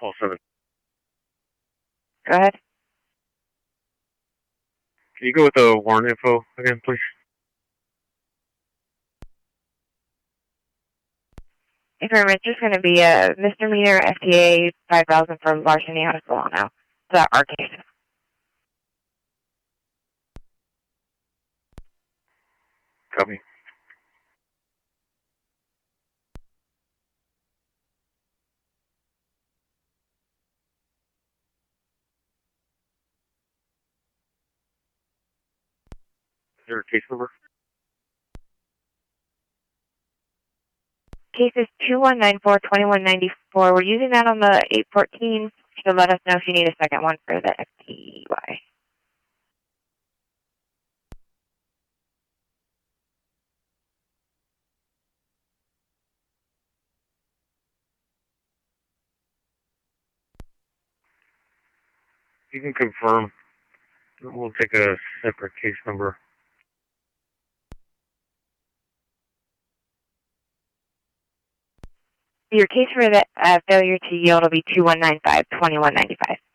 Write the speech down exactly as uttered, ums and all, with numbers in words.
Call seven. Go ahead. Can you go with the warrant info again, please? Affirmative. It's just going to be a misdemeanor F T A five thousand for larceny out of Solano. That's our case. Copy. Is there a case number? Case is two one nine four, two one nine four. We're using that on the eight fourteen. So let us know if you need a second one for the F T Y. You can confirm. We'll take a separate case number. Your case for the uh, failure to yield will be two one nine five, two one nine five.